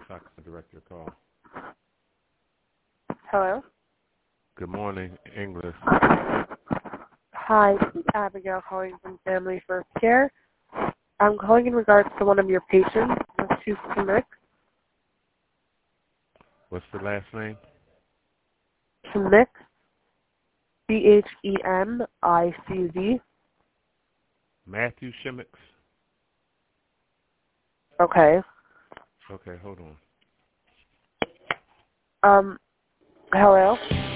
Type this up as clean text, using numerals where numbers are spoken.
so I can direct your call. Hello? Good morning, English. Hi, this is Abigail calling from Family First Care. I'm calling in regards to one of your patients, Ms. Schmick. What's the last name? Schmick, Chemicz. Matthew Shimix. Okay. Okay, hold on. Hello?